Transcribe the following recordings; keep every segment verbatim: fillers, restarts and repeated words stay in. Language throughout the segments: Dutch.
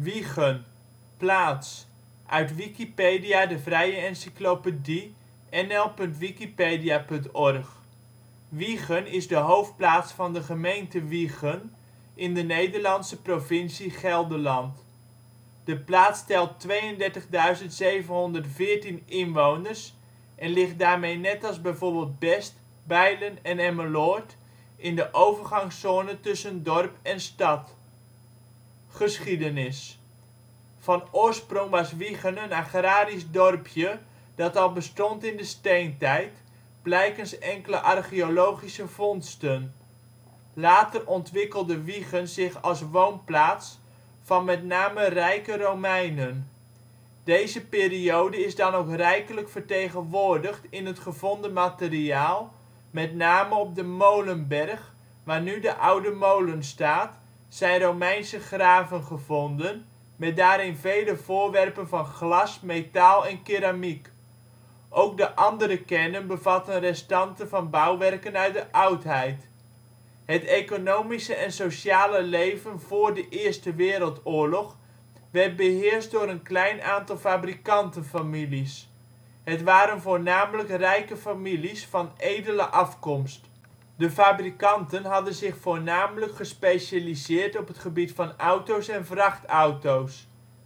Wijchen, plaats, uit Wikipedia, de vrije encyclopedie. N L punt wikipedia punt org. Wijchen is de hoofdplaats van de gemeente Wijchen in de Nederlandse provincie Gelderland. De plaats telt tweeëndertigduizend zevenhonderdveertien inwoners en ligt daarmee net als bijvoorbeeld Best, Beilen en Emmeloord in de overgangszone tussen dorp en stad. Geschiedenis. Van oorsprong was Wijchen een agrarisch dorpje dat al bestond in de Steentijd, blijkens enkele archeologische vondsten. Later ontwikkelde Wijchen zich als woonplaats van met name rijke Romeinen. Deze periode is dan ook rijkelijk vertegenwoordigd in het gevonden materiaal, met name op de Molenberg, waar nu de Oude Molen staat, zijn Romeinse graven gevonden, met daarin vele voorwerpen van glas, metaal en keramiek. Ook de andere kernen bevatten restanten van bouwwerken uit de oudheid. Het economische en sociale leven voor de Eerste Wereldoorlog werd beheerst door een klein aantal fabrikantenfamilies. Het waren voornamelijk rijke families van edele afkomst. De fabrikanten hadden zich voornamelijk gespecialiseerd op het gebied van auto 's en vrachtauto 's.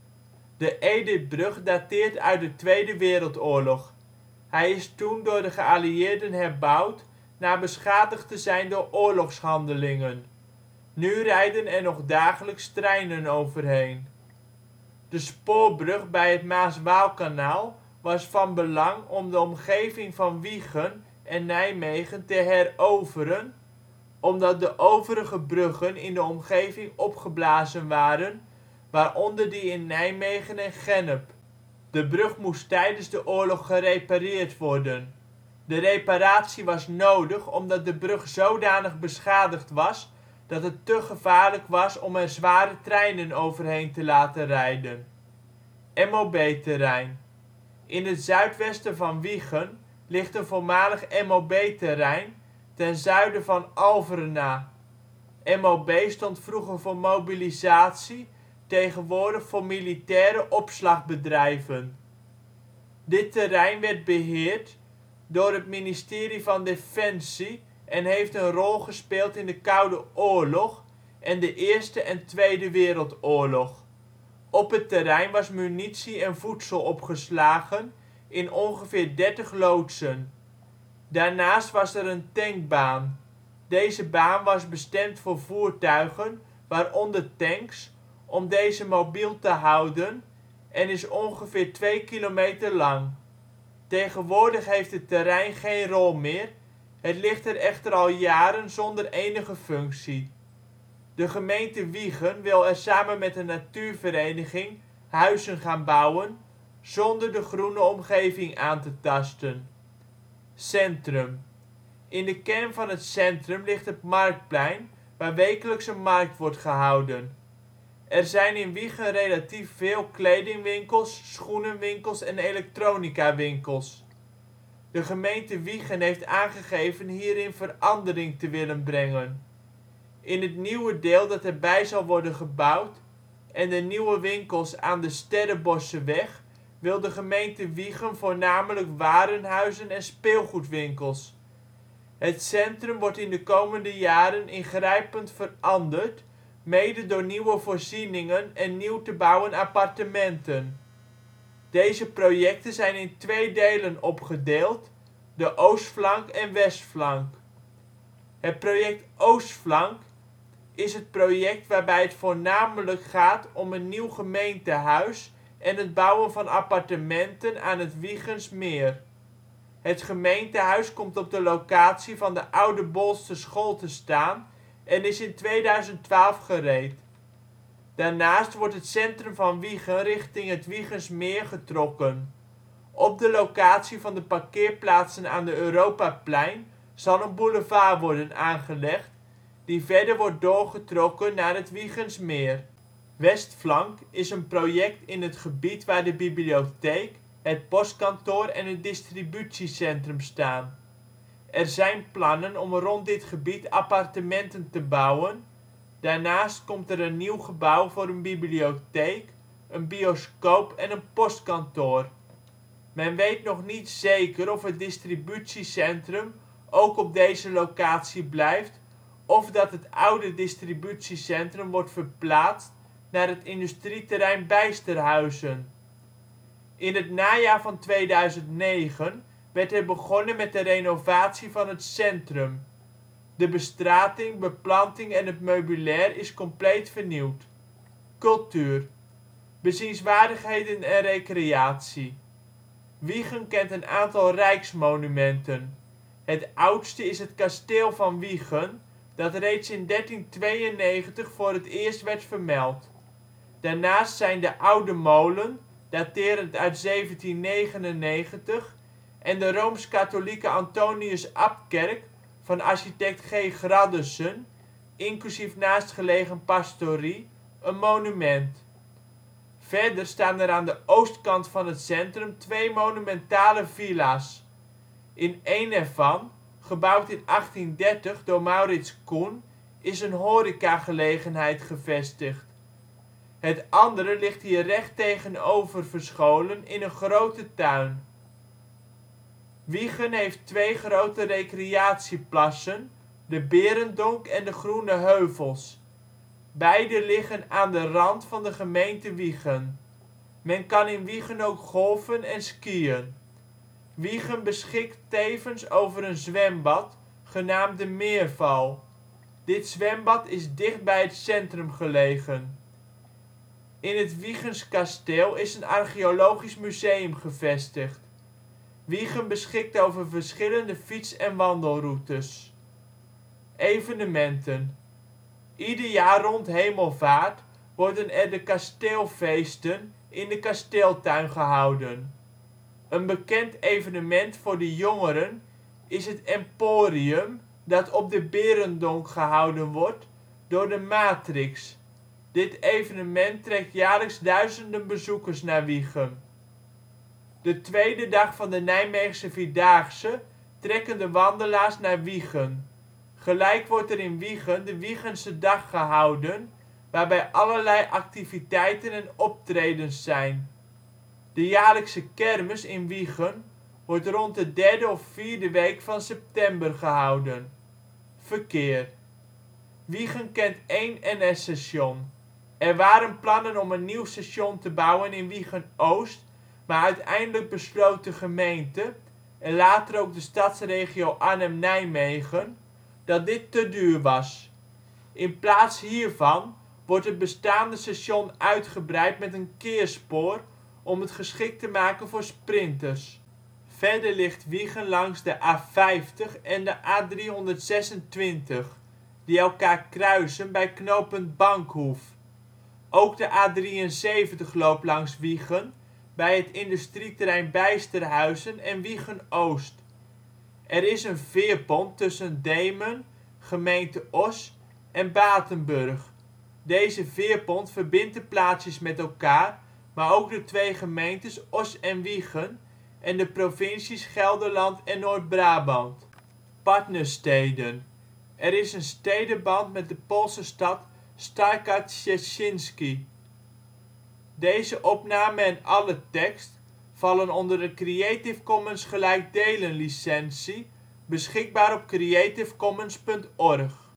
De Edithbrug dateert uit de Tweede Wereldoorlog. Hij is toen door de geallieerden herbouwd na beschadigd te zijn door oorlogshandelingen. Nu rijden er nog dagelijks treinen overheen. De spoorbrug bij het Maas-Waalkanaal was van belang om de omgeving van Wijchen en Nijmegen te heroveren, omdat de overige bruggen in de omgeving opgeblazen waren, waaronder die in Nijmegen en Gennep. De brug moest tijdens de oorlog gerepareerd worden. De reparatie was nodig omdat de brug zodanig beschadigd was dat het te gevaarlijk was om er zware treinen overheen te laten rijden. M O B-terrein. In het zuidwesten van Wijchen ligt een voormalig M O B-terrein ten zuiden van Alverna. M O B stond vroeger voor Mobilisatie, tegenwoordig voor Militaire Opslagbedrijven. Dit terrein werd beheerd door het Ministerie van Defensie en heeft een rol gespeeld in de Koude Oorlog en de Eerste en Tweede Wereldoorlog. Op het terrein was munitie en voedsel opgeslagen in ongeveer dertig loodsen. Daarnaast was er een tankbaan. Deze baan was bestemd voor voertuigen, waaronder tanks, om deze mobiel te houden en is ongeveer twee kilometer lang. Tegenwoordig heeft het terrein geen rol meer, het ligt er echter al jaren zonder enige functie. De gemeente Wijchen wil er samen met een natuurvereniging huizen gaan bouwen, zonder de groene omgeving aan te tasten. Centrum. In de kern van het centrum ligt het Marktplein, waar wekelijks een markt wordt gehouden. Er zijn in Wijchen relatief veel kledingwinkels, schoenenwinkels en elektronicawinkels. De gemeente Wijchen heeft aangegeven hierin verandering te willen brengen. In het nieuwe deel dat erbij zal worden gebouwd en de nieuwe winkels aan de Sterreboscheweg wil de gemeente Wijchen voornamelijk warenhuizen en speelgoedwinkels. Het centrum wordt in de komende jaren ingrijpend veranderd, mede door nieuwe voorzieningen en nieuw te bouwen appartementen. Deze projecten zijn in twee delen opgedeeld: de oostflank en westflank. Het project oostflank is het project waarbij het voornamelijk gaat om een nieuw gemeentehuis en het bouwen van appartementen aan het Wijchens Meer. Het gemeentehuis komt op de locatie van de oude Bolsterschool te staan en is in tweeduizend twaalf gereed. Daarnaast wordt het centrum van Wijchen richting het Wijchens Meer getrokken. Op de locatie van de parkeerplaatsen aan de Europaplein zal een boulevard worden aangelegd, die verder wordt doorgetrokken naar het Wijchens Meer. Westflank is een project in het gebied waar de bibliotheek, het postkantoor en het distributiecentrum staan. Er zijn plannen om rond dit gebied appartementen te bouwen, Daarnaast komt er een nieuw gebouw voor een bibliotheek, een bioscoop en een postkantoor. Men weet nog niet zeker of het distributiecentrum ook op deze locatie blijft of dat het oude distributiecentrum wordt verplaatst naar het industrieterrein Bijsterhuizen. In het najaar van tweeduizend negen werd er begonnen met de renovatie van het centrum. De bestrating, beplanting en het meubilair is compleet vernieuwd. Cultuur: bezienswaardigheden en recreatie. Wijchen kent een aantal rijksmonumenten. Het oudste is het Kasteel van Wijchen, dat reeds in dertien tweeënnegentig voor het eerst werd vermeld. Daarnaast zijn de Oude Molen, daterend uit zeventien negenennegentig, en de rooms-katholieke Antonius Abtkerk van architect G. Gradussen, inclusief naastgelegen pastorie, een monument. Verder staan er aan de oostkant van het centrum twee monumentale villa 's. In een ervan, gebouwd in achttien dertig door Mauritz Koen, is een horecagelegenheid gevestigd. Het andere ligt hier recht tegenover verscholen in een grote tuin. Wijchen heeft twee grote recreatieplassen, de Berendonck en de Groene Heuvels. Beide liggen aan de rand van de gemeente Wijchen. Men kan in Wijchen ook golfen en skiën. Wijchen beschikt tevens over een zwembad, genaamd de Meerval. Dit zwembad is dicht bij het centrum gelegen. In het Wijchens kasteel is een archeologisch museum gevestigd. Wijchen beschikt over verschillende fiets - en wandelroutes. Evenementen: ieder jaar rond Hemelvaart worden er de kasteelfeesten in de Kasteeltuin gehouden. Een bekend evenement voor de jongeren is het Emporium dat op de Berendonck gehouden wordt door de Matrixx. Dit evenement trekt jaarlijks duizenden bezoekers naar Wijchen. De tweede dag van de Nijmeegse Vierdaagse trekken de wandelaars naar Wijchen. Gelijk wordt er in Wijchen de Wijchense Dag gehouden, waarbij allerlei activiteiten en optredens zijn. De jaarlijkse kermis in Wijchen wordt rond de derde of vierde week van september gehouden. Verkeer: Wijchen kent één N S-station. Er waren plannen om een nieuw station te bouwen in Wijchen-Oost, maar uiteindelijk besloot de gemeente, en later ook de Stadsregio Arnhem-Nijmegen, dat dit te duur was. In plaats hiervan wordt het bestaande station uitgebreid met een keerspoor om het geschikt te maken voor sprinters. Verder ligt Wijchen langs de A vijftig en de A driehonderdzesentwintig, die elkaar kruisen bij knooppunt Bankhoef. Ook de A drieënzeventig loopt langs Wijchen, bij het industrieterrein Bijsterhuizen en Wijchen-Oost. Er is een veerpont tussen Demen, gemeente Oss en Batenburg. Deze veerpont verbindt de plaatsjes met elkaar, maar ook de twee gemeentes Oss en Wijchen en de provincies Gelderland en Noord-Brabant. Partnersteden: er is een stedenband met de Poolse stad Stargardt Szczecin. Deze opname en alle tekst vallen onder de Creative Commons gelijkdelen licentie, beschikbaar op creativecommons punt org.